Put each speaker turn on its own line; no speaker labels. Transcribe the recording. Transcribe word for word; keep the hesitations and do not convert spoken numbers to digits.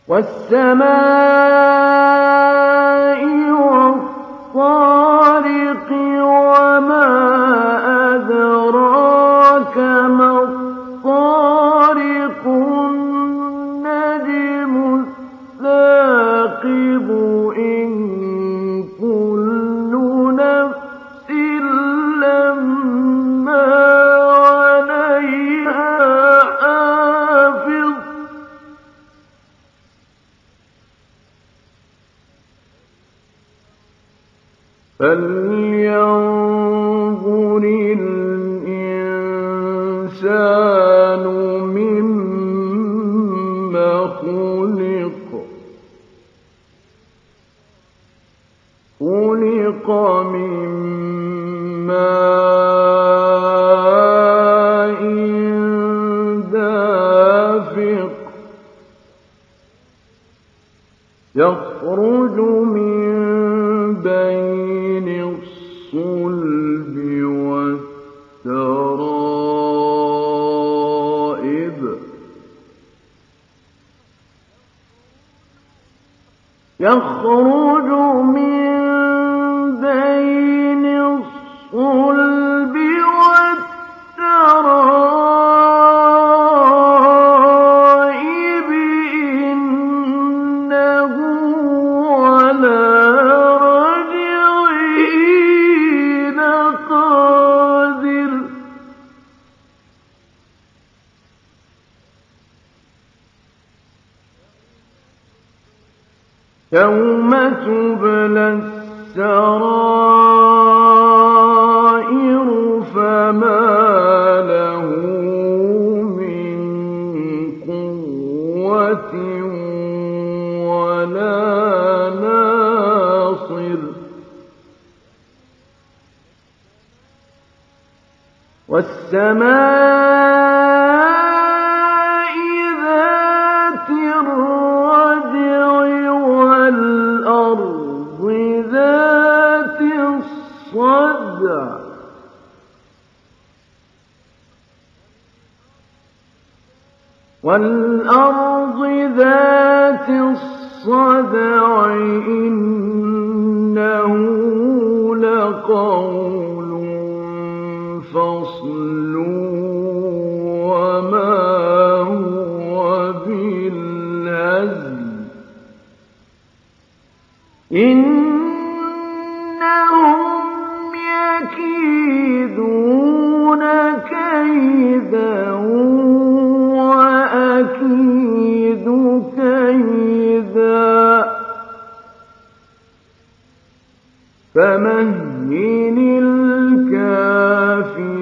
وَالسَّمَاءِ وَالطَّارِقِ وَمَا أَدْرَاكَ مَا الطَّارِقُ النَّجْمُ الثَّاقِبُ إِن كُلُّ نَفْسٍ لَّمَّا عَلَيْهَا حَافِظٌ فَلْيَنظُرِ الْإِنسَانُ مِمَّ خُلِقَ خُلِقَ مِن مَّاءٍ دَافِقٍ يَخْرُجُ مِن بَيْنِ الصُّلْبِ وَالتَّرَائِبِ يَخْرُجُ مِن بَيْنِ الصُّلْبِ وَالتَّرَائِبِ إِنَّهُ عَلَىٰ رَجْعِهِ لَقَادِرٌ يَوْمَ تُبْلَى السَّرَائِرُ فَمَا لَهُ مِن قُوَّةٍ وَلَا نَاصِرٍ وَالسَّمَاءِ ذَاتِ الرَّجْعِ وَالْأَرْضِ ذَاتِ الصَّدْعِ وَالْأَرْضِ ذَاتِ الصَّدْعِ إِنَّهُ لَقَوْلٌ فَصْلٌ وَمَا هُوَ بِالْهَزْلِ إِنَّهُمْ يَكِيدُونَ كَيْدًا وَأَكِيدُ كَيْدًا فَمَهِّلِ الْكَافِرِينَ